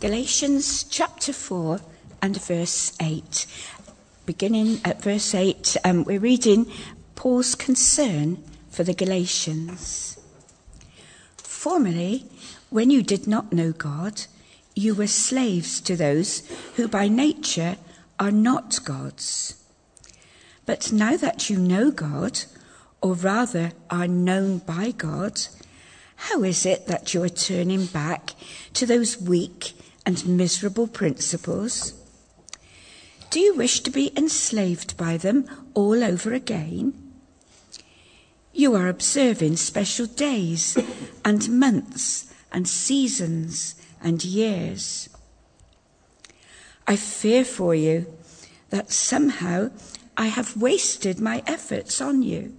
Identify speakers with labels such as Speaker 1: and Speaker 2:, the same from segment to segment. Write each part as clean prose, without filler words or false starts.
Speaker 1: Galatians chapter 4 and verse 8. Beginning at verse 8, we're reading Paul's concern for the Galatians. Formerly, when you did not know God, you were slaves to those who by nature are not gods. But now that you know God, or rather are known by God, how is it that you are turning back to those weak and miserable principles? Do you wish to be enslaved by them all over again? You are observing special days and months and seasons and years. I fear for you that somehow I have wasted my efforts on you.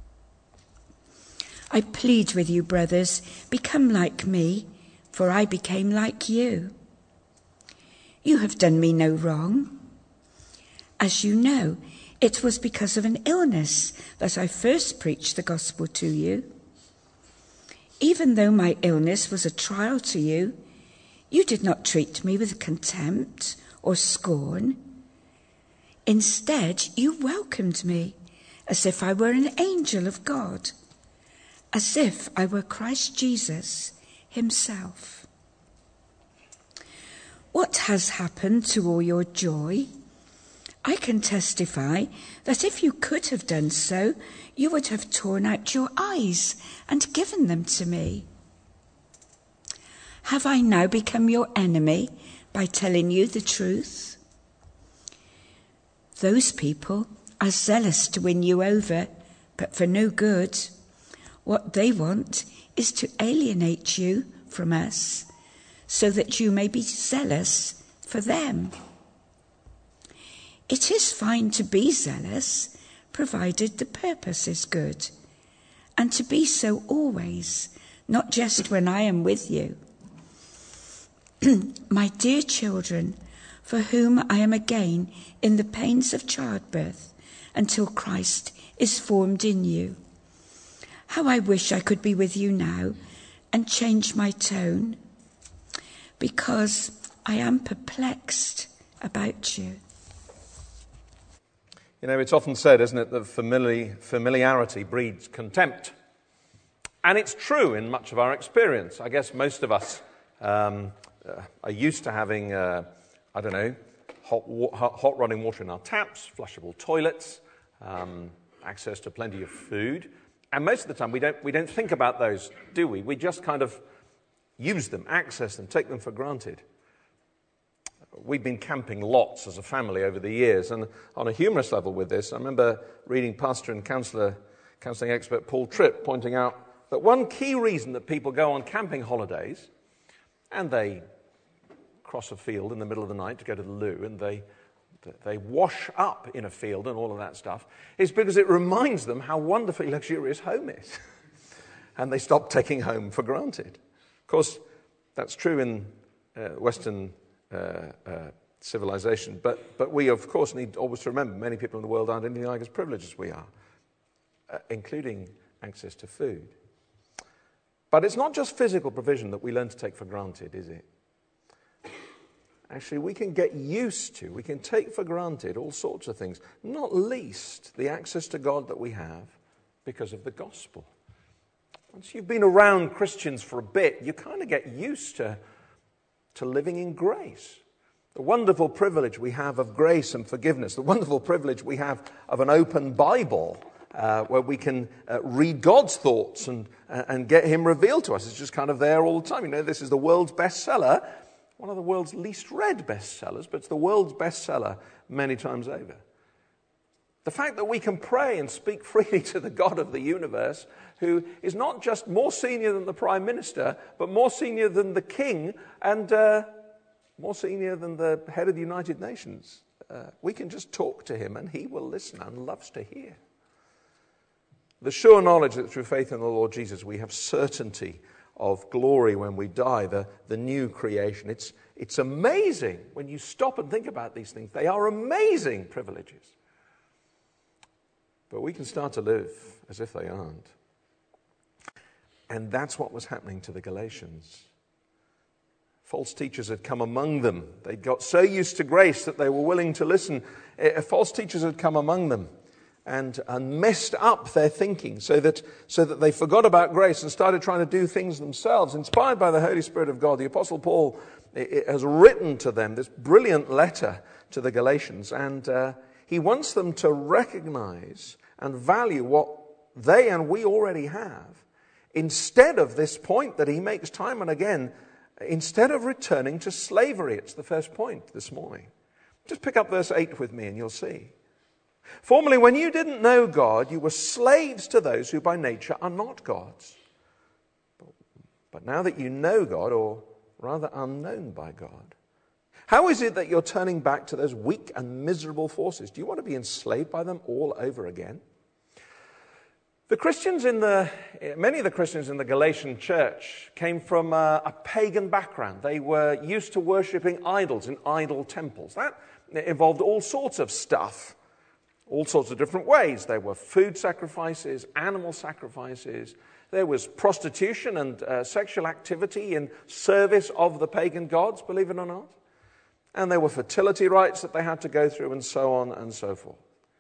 Speaker 1: I plead with you, brothers, become like me, for I became like you. You have done me no wrong. As you know, it was because of an illness that I first preached the gospel to you. Even though my illness was a trial to you, you did not treat me with contempt or scorn. Instead, you welcomed me as if I were an angel of God, as if I were Christ Jesus himself. What has happened to all your joy? I can testify that if you could have done so, you would have torn out your eyes and given them to me. Have I now become your enemy by telling you the truth? Those people are zealous to win you over, but for no good. What they want is to alienate you from us, so that you may be zealous for them. It is fine to be zealous, provided the purpose is good, and to be so always, not just when I am with you. My dear children, for whom I am again in the pains of childbirth, until Christ is formed in you. How I wish I could be with you now and change my tone, because I am perplexed about you.
Speaker 2: You know, it's often said, isn't it, that familiarity breeds contempt. And it's true in much of our experience. I guess most of us are used to having, hot running water in our taps, flushable toilets, access to plenty of food. And most of the time we don't think about those, do we? We just kind of use them, access them, take them for granted. We've been camping lots as a family over the years, and on a humorous level with this, I remember reading pastor and counselling expert Paul Tripp pointing out that one key reason that people go on camping holidays, and they cross a field in the middle of the night to go to the loo, and they wash up in a field and all of that stuff, is because it reminds them how wonderfully luxurious home is. And they stop taking home for granted. Of course, that's true in Western civilization, but we, of course, need always to remember many people in the world aren't anything like as privileged as we are, including access to food. But it's not just physical provision that we learn to take for granted, is it? Actually, we can take for granted all sorts of things, not least the access to God that we have because of the gospel. Once you've been around Christians for a bit, you kind of get used to living in grace. The wonderful privilege we have of grace and forgiveness, the wonderful privilege we have of an open Bible where we can read God's thoughts and get him revealed to us. It's just kind of there all the time. You know, this is the world's bestseller, one of the world's least read bestsellers, but it's the world's bestseller many times over. The fact that we can pray and speak freely to the God of the universe, who is not just more senior than the Prime Minister, but more senior than the King and more senior than the head of the United Nations. We can just talk to him and he will listen and loves to hear. The sure knowledge that through faith in the Lord Jesus we have certainty of glory when we die, the new creation. It's amazing when you stop and think about these things. They are amazing privileges. But we can start to live as if they aren't. And that's what was happening to the Galatians. False teachers had come among them. They got so used to grace that they were willing to listen. False teachers had come among them and messed up their thinking so that they forgot about grace and started trying to do things themselves. Inspired by the Holy Spirit of God, the Apostle Paul has written to them this brilliant letter to the Galatians, and he wants them to recognize and value what they and we already have, instead of this point that he makes time and again, instead of returning to slavery. It's the first point this morning. Just pick up verse 8 with me and you'll see. Formerly, when you didn't know God, you were slaves to those who by nature are not gods. But now that you know God, or rather are known by God, how is it that you're turning back to those weak and miserable forces? Do you want to be enslaved by them all over again? Many of the Christians in the Galatian church came from a pagan background. They were used to worshipping idols in idol temples. That involved all sorts of stuff, all sorts of different ways. There were food sacrifices, animal sacrifices. There was prostitution and sexual activity in service of the pagan gods, believe it or not. And there were fertility rites that they had to go through, and so on and so forth.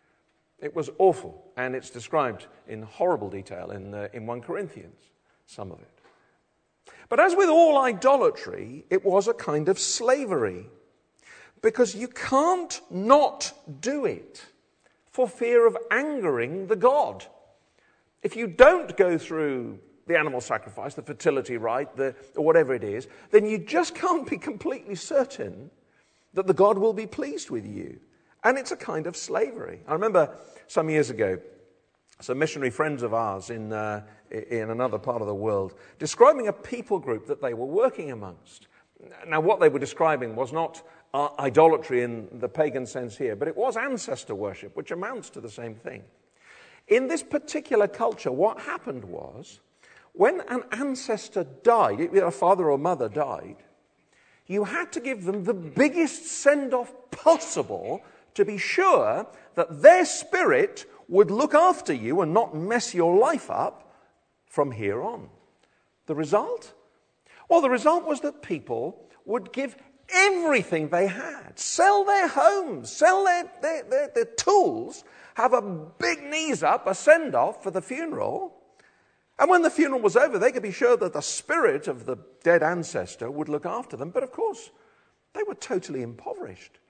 Speaker 2: It was awful, and it's described in horrible detail in 1 Corinthians, some of it. But as with all idolatry, it was a kind of slavery, because you can't not do it for fear of angering the god. If you don't go through the animal sacrifice, the fertility rite, or whatever it is, then you just can't be completely certain that the god will be pleased with you. And it's a kind of slavery. I remember some years ago, some missionary friends of ours in another part of the world describing a people group that they were working amongst. Now, what they were describing was not idolatry in the pagan sense here, but it was ancestor worship, which amounts to the same thing. In this particular culture, what happened was, when an ancestor died, a father or mother died, you had to give them the biggest send-off possible to be sure that their spirit would look after you and not mess your life up from here on. The result? Well, the result was that people would give everything they had, sell their homes, sell their tools, have a big knees up, a send-off for the funeral. And when the funeral was over, they could be sure that the spirit of the dead ancestor would look after them. But of course, they were totally impoverished.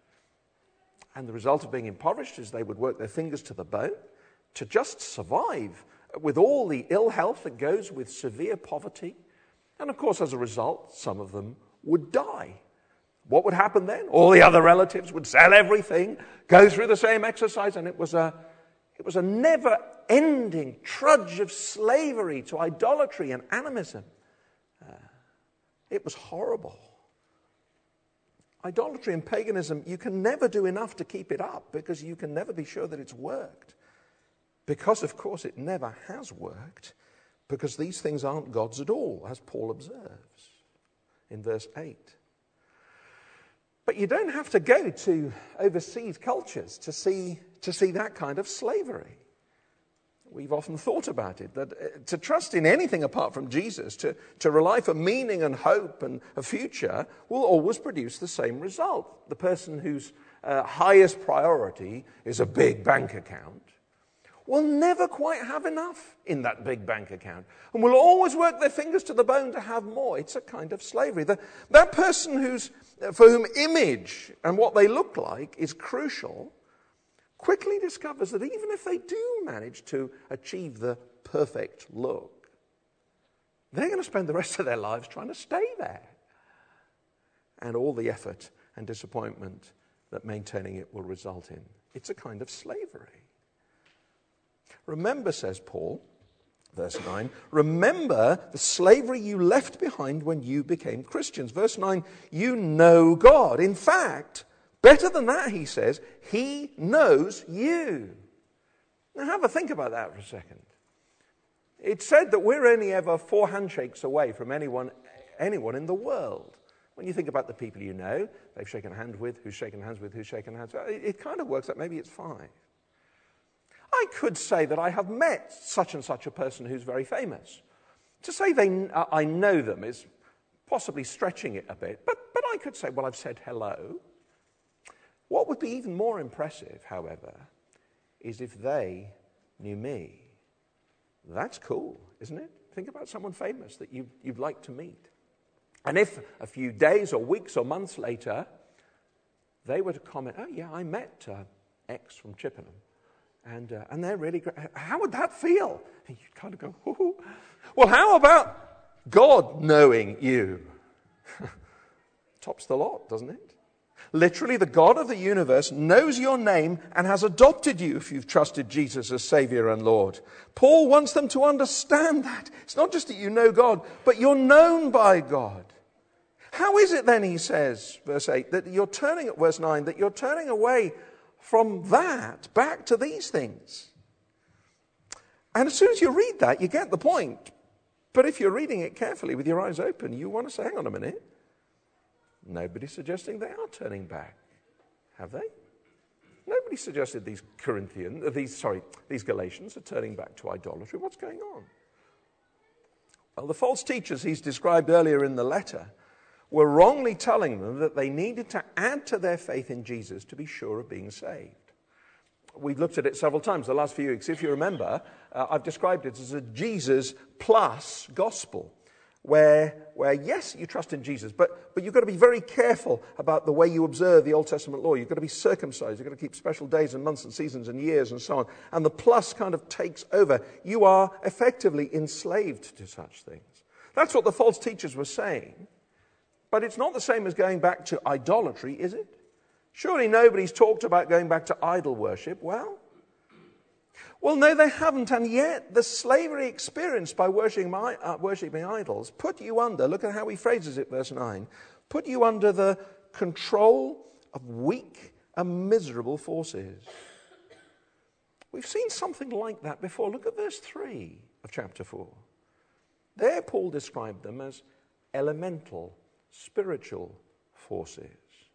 Speaker 2: And the result of being impoverished is they would work their fingers to the bone to just survive with all the ill health that goes with severe poverty. And of course, as a result, some of them would die. What would happen then? All the other relatives would sell everything, go through the same exercise, and it was a never-ending trudge of slavery to idolatry and animism. It was horrible. Idolatry and paganism, you can never do enough to keep it up because you can never be sure that it's worked. Because, of course, it never has worked, because these things aren't gods at all, as Paul observes in verse 8. But you don't have to go to overseas cultures to see that kind of slavery. We've often thought about it, that to trust in anything apart from Jesus, to rely for meaning and hope and a future, will always produce the same result. The person whose highest priority is a big bank account will never quite have enough in that big bank account, and will always work their fingers to the bone to have more. It's a kind of slavery. That person for whom image and what they look like is crucial quickly discovers that even if they do manage to achieve the perfect look, they're going to spend the rest of their lives trying to stay there. And all the effort and disappointment that maintaining it will result in. It's a kind of slavery. Remember, says Paul, verse 9, remember the slavery you left behind when you became Christians. Verse 9, you know God. In fact, better than that, he says, he knows you. Now have a think about that for a second. It's said that we're only ever 4 handshakes away from anyone in the world. When you think about the people you know, they've shaken hands with, who's shaken hands with, who's shaken hands with, it kind of works out, maybe it's 5. I could say that I have met such and such a person who's very famous. To say I know them is possibly stretching it a bit. But I could say, well, I've said hello. What would be even more impressive, however, is if they knew me. That's cool, isn't it? Think about someone famous that you'd like to meet. And if a few days or weeks or months later, they were to comment, oh yeah, I met X from Chippenham, and they're really great. How would that feel? And you'd kind of go, ooh. Well, how about God knowing you? Tops the lot, doesn't it? Literally, the God of the universe knows your name and has adopted you if you've trusted Jesus as Savior and Lord. Paul wants them to understand that. It's not just that you know God, but you're known by God. How is it then, he says, verse 8, that you're turning, verse 9, that you're turning away from that back to these things? And as soon as you read that, you get the point. But if you're reading it carefully with your eyes open, you want to say, hang on a minute. Nobody's suggesting they are turning back, have they? Nobody suggested these Galatians are turning back to idolatry. What's going on? Well, the false teachers he's described earlier in the letter were wrongly telling them that they needed to add to their faith in Jesus to be sure of being saved. We've looked at it several times the last few weeks. If you remember, I've described it as a Jesus plus gospel. Where yes, you trust in Jesus, but you've got to be very careful about the way you observe the Old Testament law. You've got to be circumcised. You've got to keep special days and months and seasons and years and so on. And the plus kind of takes over. You are effectively enslaved to such things. That's what the false teachers were saying. But it's not the same as going back to idolatry, is it? Surely nobody's talked about going back to idol worship. Well, no, they haven't, and yet the slavery experienced by worshipping idols put you under, look at how he phrases it, verse 9, put you under the control of weak and miserable forces. We've seen something like that before. Look at verse 3 of chapter 4. There Paul described them as elemental, spiritual forces.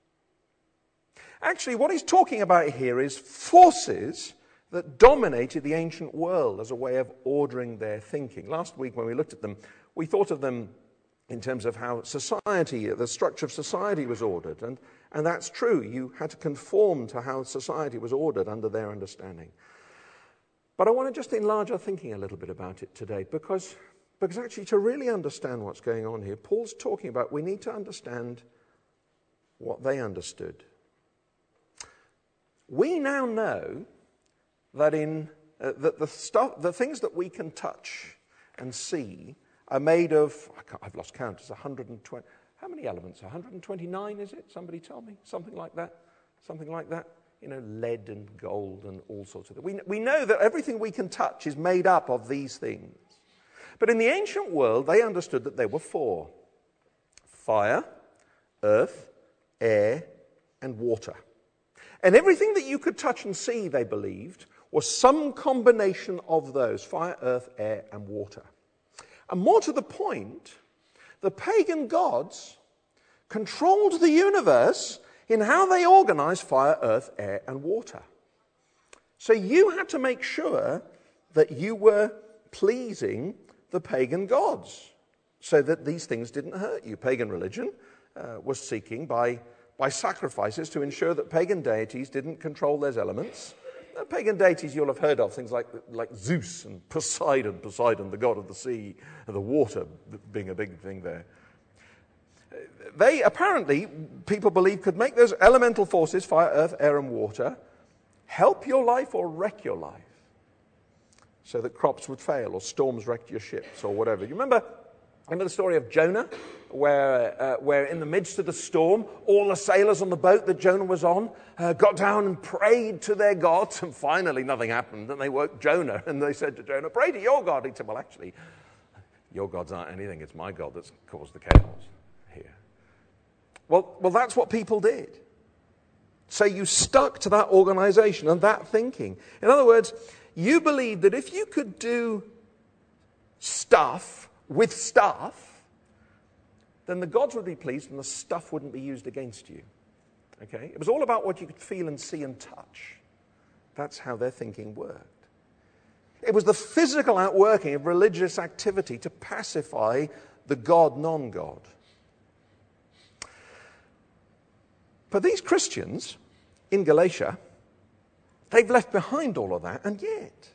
Speaker 2: Actually, what he's talking about here is forces that dominated the ancient world as a way of ordering their thinking. Last week when we looked at them, we thought of them in terms of how society, the structure of society was ordered. And that's true. You had to conform to how society was ordered under their understanding. But I want to just enlarge our thinking a little bit about it today because actually to really understand what's going on here, Paul's talking about we need to understand what they understood. We now know that the things that we can touch and see are made of, I've lost count, it's 120, how many elements? 129, is it? Somebody tell me. Something like that. You know, lead and gold and all sorts of things. We know that everything we can touch is made up of these things. But in the ancient world, they understood that there were four: fire, earth, air, and water. And everything that you could touch and see, they believed, was some combination of those: fire, earth, air, and water. And more to the point, the pagan gods controlled the universe in how they organized fire, earth, air, and water. So you had to make sure that you were pleasing the pagan gods so that these things didn't hurt you. Pagan religion was seeking by sacrifices to ensure that pagan deities didn't control those elements. Pagan deities you'll have heard of, things like Zeus and Poseidon, the god of the sea, and the water being a big thing there. They apparently, people believe, could make those elemental forces, fire, earth, air, and water, help your life or wreck your life, so that crops would fail or storms wrecked your ships or whatever. You remember the story of Jonah, where in the midst of the storm, all the sailors on the boat that Jonah was on got down and prayed to their gods, and finally nothing happened, and they woke Jonah, and they said to Jonah, pray to your God. He said, well, actually, your gods aren't anything. It's my God that's caused the chaos here. Well, that's what people did. So you stuck to that organization and that thinking. In other words, you believed that if you could do stuff with stuff, then the gods would be pleased and the stuff wouldn't be used against you. Okay? It was all about what you could feel and see and touch. That's how their thinking worked. It was the physical outworking of religious activity to pacify the God, non-God. For these Christians in Galatia, they've left behind all of that, and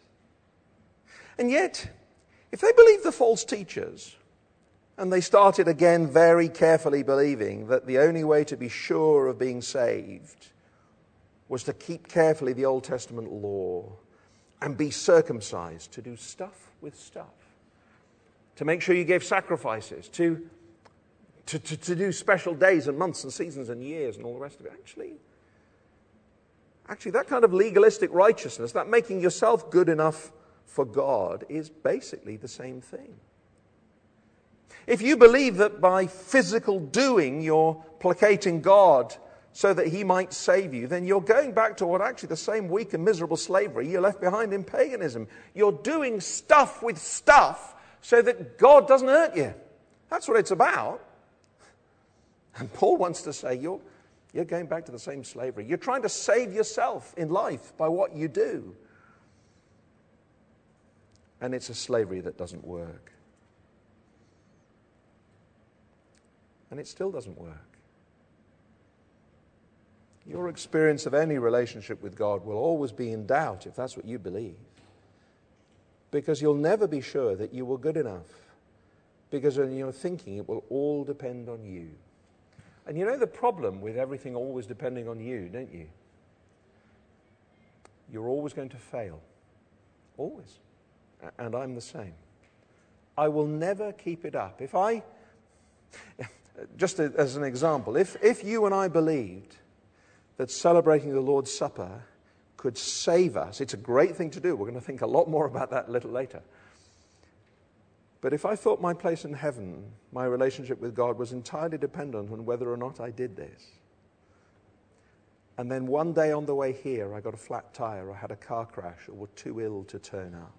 Speaker 2: yet, if they believe the false teachers, and they started again very carefully believing that the only way to be sure of being saved was to keep carefully the Old Testament law and be circumcised, to do stuff with stuff, to make sure you gave sacrifices, to do special days and months and seasons and years and all the rest of it. Actually, that kind of legalistic righteousness, that making yourself good enough for God, is basically the same thing. If you believe that by physical doing you're placating God so that he might save you, then you're going back to what actually the same weak and miserable slavery you left behind in paganism. You're doing stuff with stuff so that God doesn't hurt you. That's what it's about. And Paul wants to say you're going back to the same slavery. You're trying to save yourself in life by what you do. And it's a slavery that doesn't work. And it still doesn't work. Your experience of any relationship with God will always be in doubt if that's what you believe. Because you'll never be sure that you were good enough. Because in your thinking, it will all depend on you. And you know the problem with everything always depending on you, don't you? You're always going to fail. Always. And I'm the same. I will never keep it up. Just as an example, if you and I believed that celebrating the Lord's Supper could save us, it's a great thing to do. We're going to think a lot more about that a little later. But if I thought my place in heaven, my relationship with God, was entirely dependent on whether or not I did this, and then one day on the way here I got a flat tire or had a car crash or were too ill to turn up,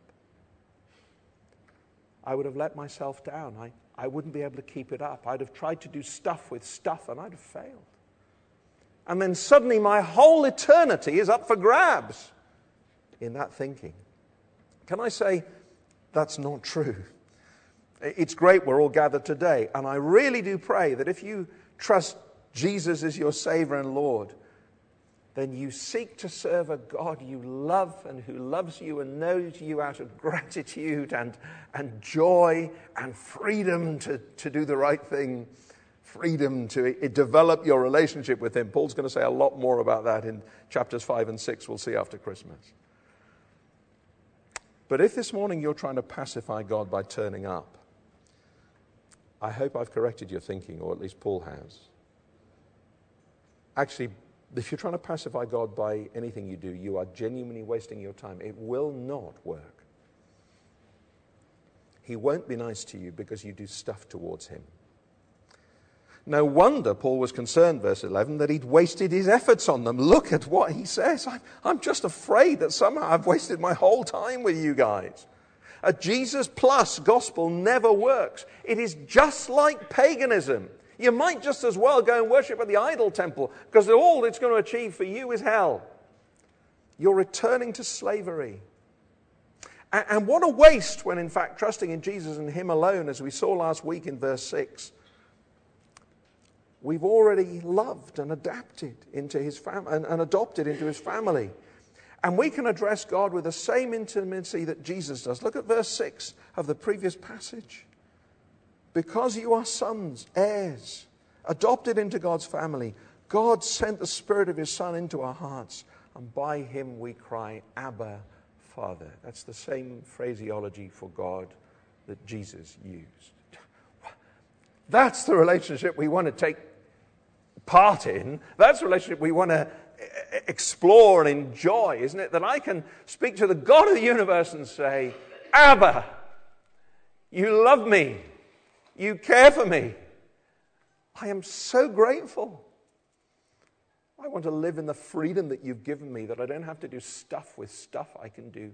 Speaker 2: I would have let myself down. I wouldn't be able to keep it up. I'd have tried to do stuff with stuff and I'd have failed. And then suddenly my whole eternity is up for grabs in that thinking. Can I say that's not true? It's great we're all gathered today, and I really do pray that if you trust Jesus as your Savior and Lord, then you seek to serve a God you love and who loves you and knows you out of gratitude and joy and freedom to do the right thing, freedom to develop your relationship with him. Paul's going to say a lot more about that in chapters 5 and 6 we'll see after Christmas. But if this morning you're trying to pacify God by turning up, I hope I've corrected your thinking, or at least Paul has. Actually, if you're trying to pacify God by anything you do, you are genuinely wasting your time. It will not work. He won't be nice to you because you do stuff towards him. No wonder Paul was concerned, verse 11, that he'd wasted his efforts on them. Look at what he says. I'm just afraid that somehow I've wasted my whole time with you guys. A Jesus plus gospel never works. It is just like paganism. You might just as well go and worship at the idol temple, because all it's going to achieve for you is hell. You're returning to slavery. And what a waste when, in fact, trusting in Jesus and him alone, as we saw last week in verse 6, we've already loved and adapted into his family and adopted into his family. And we can address God with the same intimacy that Jesus does. Look at verse 6 of the previous passage. Because you are sons, heirs, adopted into God's family, God sent the Spirit of his Son into our hearts, and by him we cry, Abba, Father. That's the same phraseology for God that Jesus used. That's the relationship we want to take part in. That's the relationship we want to explore and enjoy, isn't it? That I can speak to the God of the universe and say, Abba, you love me. You care for me. I am so grateful. I want to live in the freedom that you've given me, that I don't have to do stuff with stuff. I can do.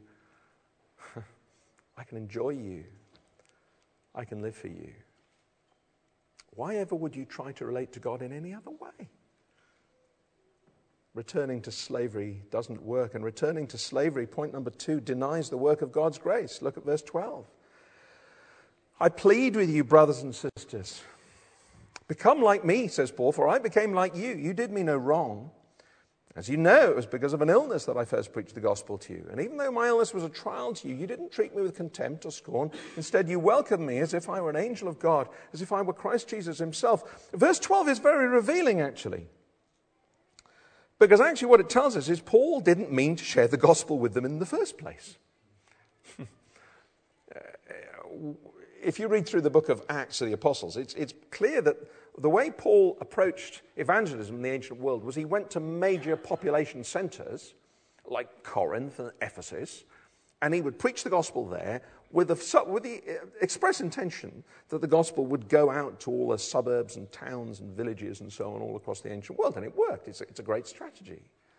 Speaker 2: I can enjoy you. I can live for you. Why ever would you try to relate to God in any other way? Returning to slavery doesn't work. And returning to slavery, point number 2, denies the work of God's grace. Look at verse 12. I plead with you, brothers and sisters, Become like me, says Paul, for I became like you. You did me no wrong. As you know, it was because of an illness that I first preached the gospel to you. And even though my illness was a trial to you, you didn't treat me with contempt or scorn. Instead, you welcomed me as if I were an angel of God, as if I were Christ Jesus himself. Verse 12 is very revealing, actually. Because actually what it tells us is Paul didn't mean to share the gospel with them in the first place. If you read through the book of Acts of the Apostles, it's clear that the way Paul approached evangelism in the ancient world was he went to major population centers like Corinth and Ephesus, and he would preach the gospel there with the express intention that the gospel would go out to all the suburbs and towns and villages and so on all across the ancient world. And it worked. It's a great strategy.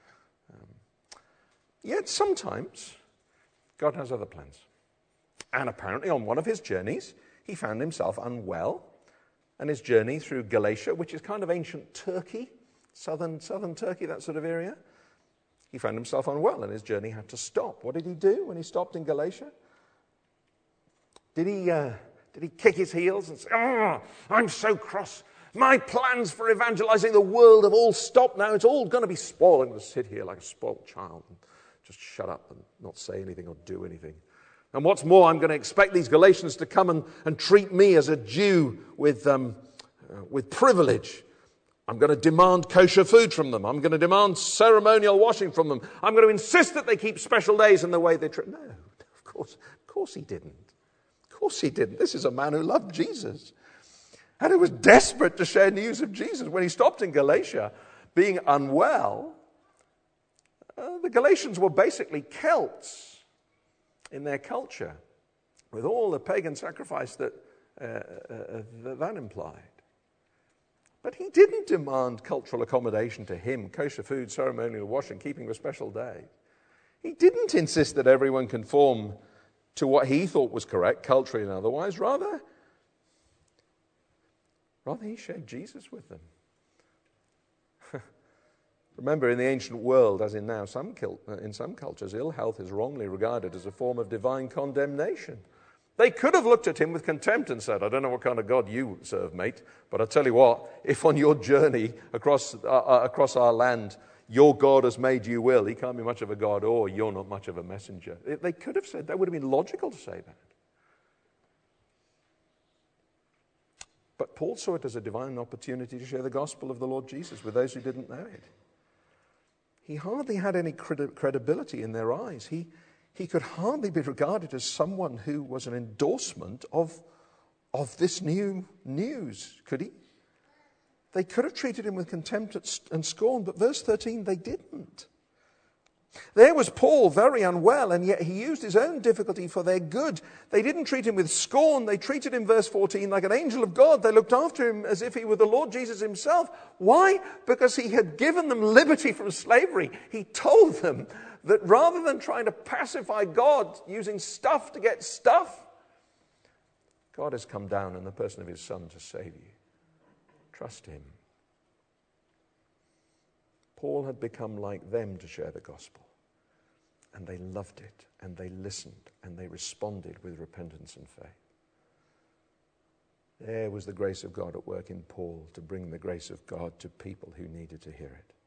Speaker 2: Yet sometimes God has other plans. And apparently on one of his journeys, he found himself unwell. And his journey through Galatia, which is kind of ancient Turkey, southern Turkey, that sort of area, he found himself unwell and his journey had to stop. What did he do when he stopped in Galatia? Did he kick his heels and say, "Oh, I'm so cross. My plans for evangelizing the world have all stopped now. It's all going to be spoiled. I'm going to sit here like a spoiled child and just shut up and not say anything or do anything. And what's more, I'm going to expect these Galatians to come and treat me as a Jew with privilege. I'm going to demand kosher food from them. I'm going to demand ceremonial washing from them. I'm going to insist that they keep special days in the way they treat." No, of course he didn't. Of course he didn't. This is a man who loved Jesus and who was desperate to share news of Jesus. When he stopped in Galatia, being unwell, the Galatians were basically Celts in their culture, with all the pagan sacrifice that implied. But he didn't demand cultural accommodation to him, kosher food, ceremonial washing, keeping a special day. He didn't insist that everyone conform to what he thought was correct, culturally and otherwise. Rather he shared Jesus with them. Remember, in the ancient world, as in now, in some cultures, ill health is wrongly regarded as a form of divine condemnation. They could have looked at him with contempt and said, "I don't know what kind of God you serve, mate, but I tell you what, if on your journey across our land, your God has made you ill, he can't be much of a God, or you're not much of a messenger." They could have said that. Would have been logical to say that. But Paul saw it as a divine opportunity to share the gospel of the Lord Jesus with those who didn't know it. He hardly had any credibility in their eyes. He could hardly be regarded as someone who was an endorsement of this new news, could he? They could have treated him with contempt and scorn, but verse 13, they didn't. There was Paul, very unwell, and yet he used his own difficulty for their good. They didn't treat him with scorn. They treated him, verse 14, like an angel of God. They looked after him as if he were the Lord Jesus himself. Why? Because he had given them liberty from slavery. He told them that rather than trying to pacify God using stuff to get stuff, God has come down in the person of his Son to save you. Trust him. Paul had become like them to share the gospel. And they loved it, and they listened, and they responded with repentance and faith. There was the grace of God at work in Paul to bring the grace of God to people who needed to hear it.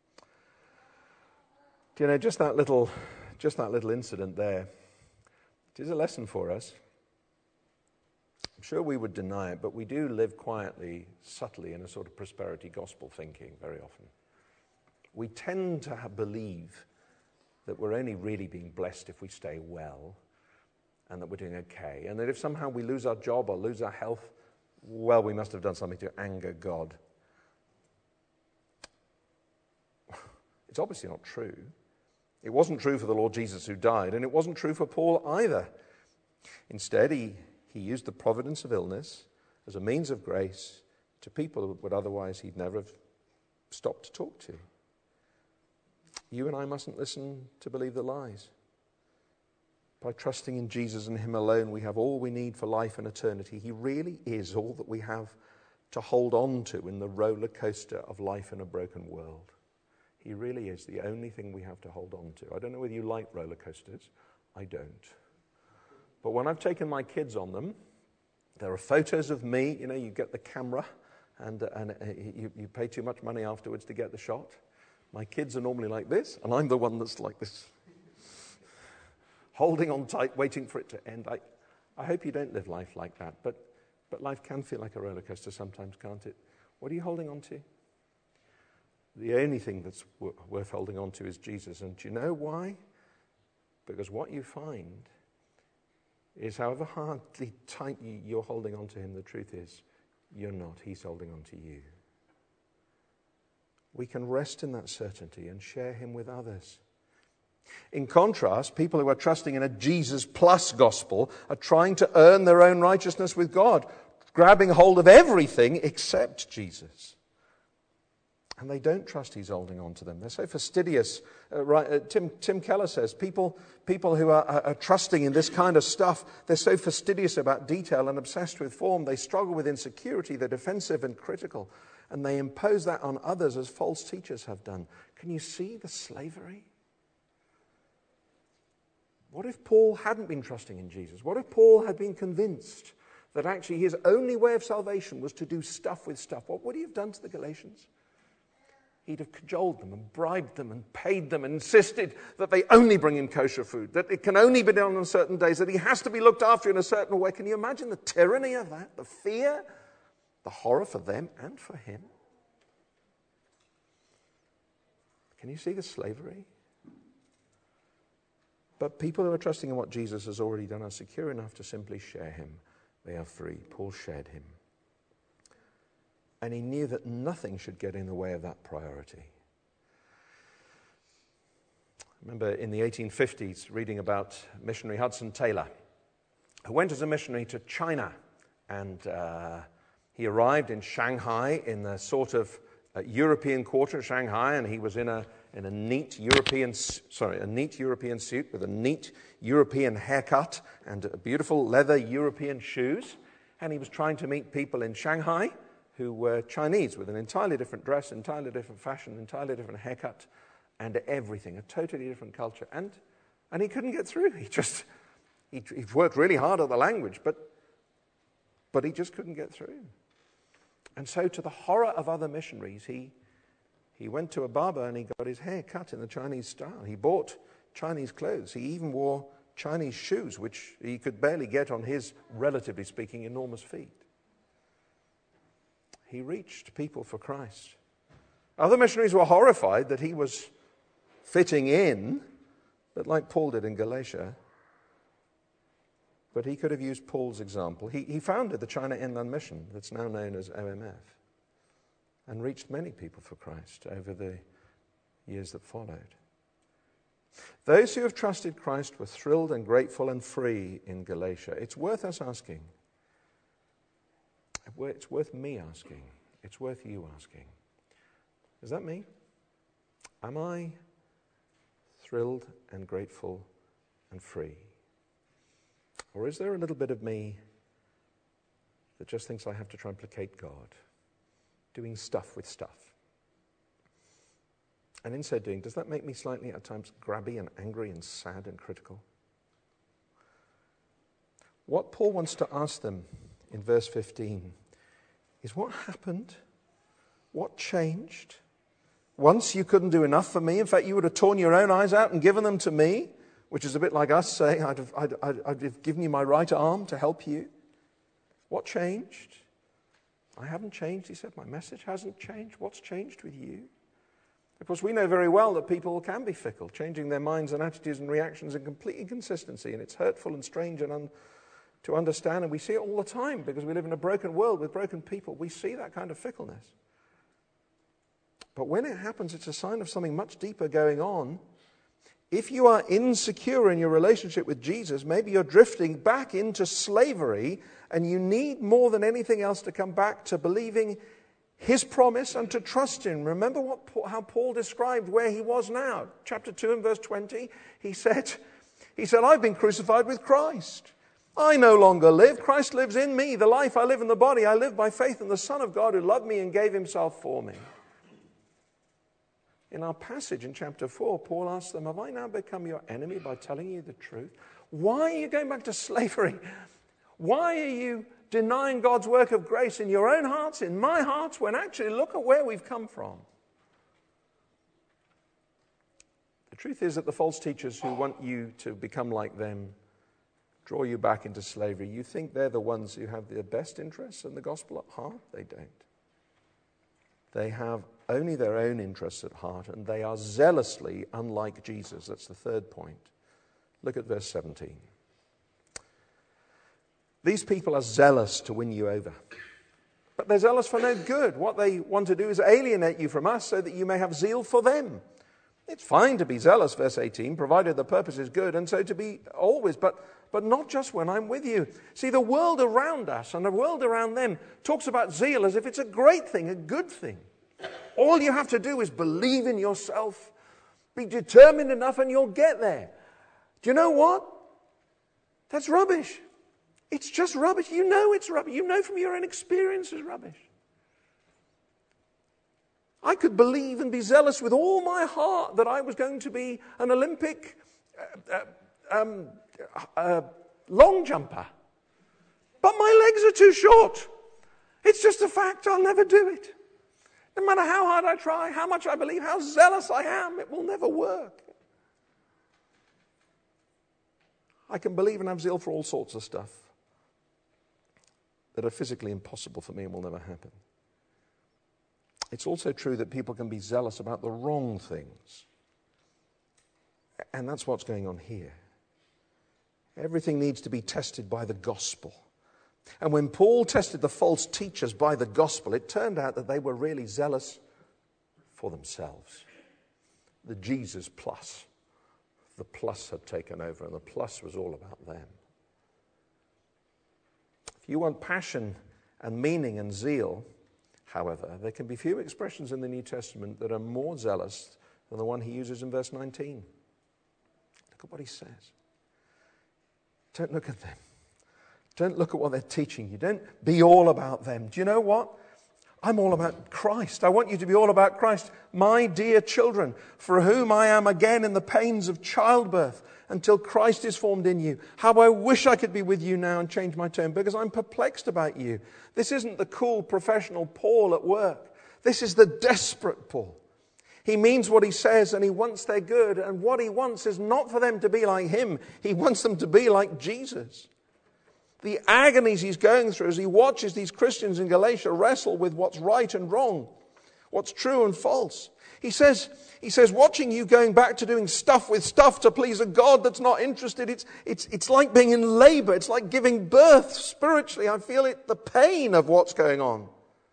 Speaker 2: Do you know, just that little incident there, it is a lesson for us. I'm sure we would deny it, but we do live quietly, subtly, in a sort of prosperity gospel thinking very often. We tend to believe that we're only really being blessed if we stay well and that we're doing okay. And that if somehow we lose our job or lose our health, well, we must have done something to anger God. It's obviously not true. It wasn't true for the Lord Jesus who died, and it wasn't true for Paul either. Instead, he used the providence of illness as a means of grace to people who would otherwise he'd never have stopped to talk to. You and I mustn't listen to believe the lies. By trusting in Jesus and him alone, we have all we need for life and eternity. He really is all that we have to hold on to in the roller coaster of life in a broken world. He really is the only thing we have to hold on to. I don't know whether you like roller coasters. I don't. But when I've taken my kids on them, there are photos of me. You know, you get the camera and you pay too much money afterwards to get the shot. My kids are normally like this, and I'm the one that's like this, holding on tight, waiting for it to end. I hope you don't live life like that, but life can feel like a roller coaster sometimes, can't it? What are you holding on to? The only thing that's worth holding on to is Jesus. And do you know why? Because what you find is however hardly tight you're holding on to him, the truth is you're not. He's holding on to you. We can rest in that certainty and share him with others. In contrast, people who are trusting in a Jesus plus gospel are trying to earn their own righteousness with God, grabbing hold of everything except Jesus. And they don't trust he's holding on to them. They're so fastidious. Tim Keller says people who are trusting in this kind of stuff, they're so fastidious about detail and obsessed with form. They struggle with insecurity. They're defensive and critical. And they impose that on others as false teachers have done. Can you see the slavery? What if Paul hadn't been trusting in Jesus? What if Paul had been convinced that actually his only way of salvation was to do stuff with stuff? What would he have done to the Galatians? He'd have cajoled them and bribed them and paid them and insisted that they only bring him kosher food, that it can only be done on certain days, that he has to be looked after in a certain way. Can you imagine the tyranny of that? The fear, the horror for them and for him? Can you see the slavery? But people who are trusting in what Jesus has already done are secure enough to simply share him. They are free. Paul shared him. And he knew that nothing should get in the way of that priority. I remember in the 1850s reading about missionary Hudson Taylor, who went as a missionary to China. And he arrived in Shanghai in the sort of European quarter of Shanghai, and he was in a neat European suit with a neat European haircut and beautiful leather European shoes. And he was trying to meet people in Shanghai who were Chinese with an entirely different dress, entirely different fashion, entirely different haircut, and everything, a totally different culture. And he couldn't get through. He worked really hard at the language, but he just couldn't get through. And so to the horror of other missionaries, he went to a barber and he got his hair cut in the Chinese style. He bought Chinese clothes. He even wore Chinese shoes, which he could barely get on his, relatively speaking, enormous feet. He reached people for Christ. Other missionaries were horrified that he was fitting in, but like Paul did in Galatia. But he could have used Paul's example. He founded the China Inland Mission, that's now known as OMF, and reached many people for Christ over the years that followed. Those who have trusted Christ were thrilled and grateful and free in Galatia. It's worth us asking. It's worth me asking. It's worth you asking. Is that me? Am I thrilled and grateful and free? Or is there a little bit of me that just thinks I have to try and placate God, doing stuff with stuff? And in so doing, does that make me slightly at times grabby and angry and sad and critical? What Paul wants to ask them in verse 15 is, what happened? What changed? Once you couldn't do enough for me. In fact, you would have torn your own eyes out and given them to me, which is a bit like us saying, I'd have given you my right arm to help you. What changed? I haven't changed, he said. My message hasn't changed. What's changed with you? Of course, we know very well that people can be fickle, changing their minds and attitudes and reactions in complete inconsistency, and it's hurtful and strange and to understand, and we see it all the time because we live in a broken world with broken people. We see that kind of fickleness. But when it happens, it's a sign of something much deeper going on. If you are insecure in your relationship with Jesus, maybe you're drifting back into slavery, and you need more than anything else to come back to believing his promise and to trust him. Remember how Paul described where he was now. Chapter 2 and verse 20, he said, I've been crucified with Christ. I no longer live. Christ lives in me. The life I live in the body, I live by faith in the Son of God who loved me and gave himself for me. In our passage in chapter 4, Paul asks them, have I now become your enemy by telling you the truth? Why are you going back to slavery? Why are you denying God's work of grace in your own hearts, in my heart, when actually look at where we've come from. The truth is that the false teachers who want you to become like them draw you back into slavery. You think they're the ones who have the best interests in the gospel at heart? They don't. They have only their own interests at heart, and they are zealously unlike Jesus. That's the third point. Look at verse 17. These people are zealous to win you over, but they're zealous for no good. What they want to do is alienate you from us so that you may have zeal for them. It's fine to be zealous, verse 18, provided the purpose is good, and so to be always, but not just when I'm with you. See, the world around us and the world around them talks about zeal as if it's a great thing, a good thing. All you have to do is believe in yourself, be determined enough, and you'll get there. Do you know what? That's rubbish. It's just rubbish. You know it's rubbish. You know from your own experience it's rubbish. I could believe and be zealous with all my heart that I was going to be an Olympic long jumper. But my legs are too short. It's just a fact. I'll never do it. No matter how hard I try, how much I believe, how zealous I am, it will never work. I can believe and have zeal for all sorts of stuff that are physically impossible for me and will never happen. It's also true that people can be zealous about the wrong things. And that's what's going on here. Everything needs to be tested by the gospel. And when Paul tested the false teachers by the gospel, it turned out that they were really zealous for themselves. The Jesus plus. The plus had taken over, and the plus was all about them. If you want passion and meaning and zeal, however, there can be few expressions in the New Testament that are more zealous than the one he uses in verse 19. Look at what he says. Don't look at them. Don't look at what they're teaching you. Don't be all about them. Do you know what? I'm all about Christ. I want you to be all about Christ. My dear children, for whom I am again in the pains of childbirth until Christ is formed in you. How I wish I could be with you now and change my tone, because I'm perplexed about you. This isn't the cool professional Paul at work. This is the desperate Paul. He means what he says and he wants their good. And what he wants is not for them to be like him. He wants them to be like Jesus. The agonies he's going through as he watches these Christians in Galatia wrestle with what's right and wrong, what's true and false. He says, watching you going back to doing stuff with stuff to please a God that's not interested, it's like being in labor. It's like giving birth spiritually. I feel it, the pain of what's going on.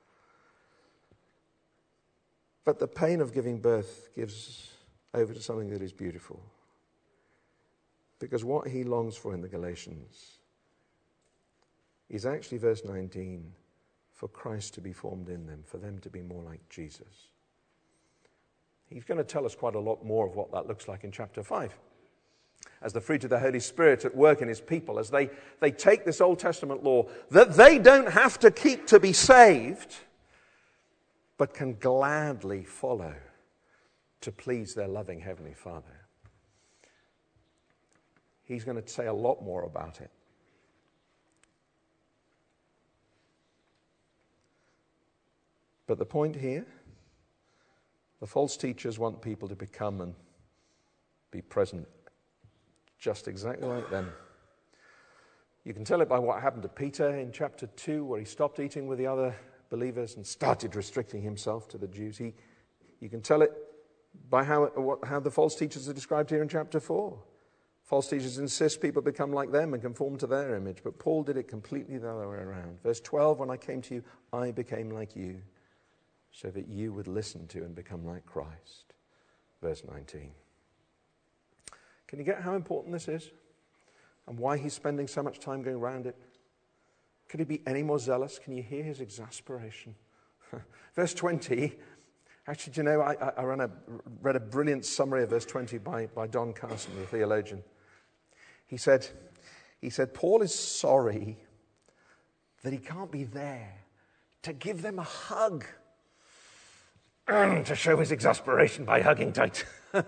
Speaker 2: But the pain of giving birth gives over to something that is beautiful. Because what he longs for in the Galatians is actually, verse 19, for Christ to be formed in them, for them to be more like Jesus. He's going to tell us quite a lot more of what that looks like in chapter 5. As the fruit of the Holy Spirit at work in his people, as they take this Old Testament law that they don't have to keep to be saved, but can gladly follow to please their loving Heavenly Father. He's going to say a lot more about it. But the point here, the false teachers want people to become and be present just exactly like them. You can tell it by what happened to Peter in chapter 2, where he stopped eating with the other believers and started restricting himself to the Jews. You can tell it by how the false teachers are described here in chapter 4. False teachers insist people become like them and conform to their image, but Paul did it completely the other way around. Verse 12, when I came to you, I became like you, so that you would listen to and become like Christ. Verse 19. Can you get how important this is? And why he's spending so much time going around it? Could he be any more zealous? Can you hear his exasperation? Verse 20. Actually, do you know, I read a brilliant summary of verse 20 by Don Carson, the theologian. He said, Paul is sorry that he can't be there to give them a hug. To show his exasperation by hugging tight. A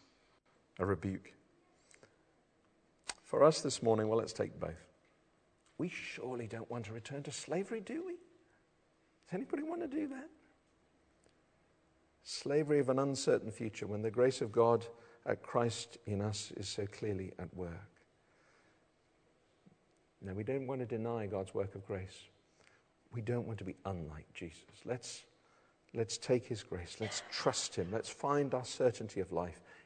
Speaker 2: rebuke. For us this morning, well, let's take both. We surely don't want to return to slavery, do we? Does anybody want to do that? Slavery of an uncertain future when the grace of God at Christ in us is so clearly at work. No, we don't want to deny God's work of grace. We don't want to be unlike Jesus. Let's take his grace. Let's trust him. Let's find our certainty of life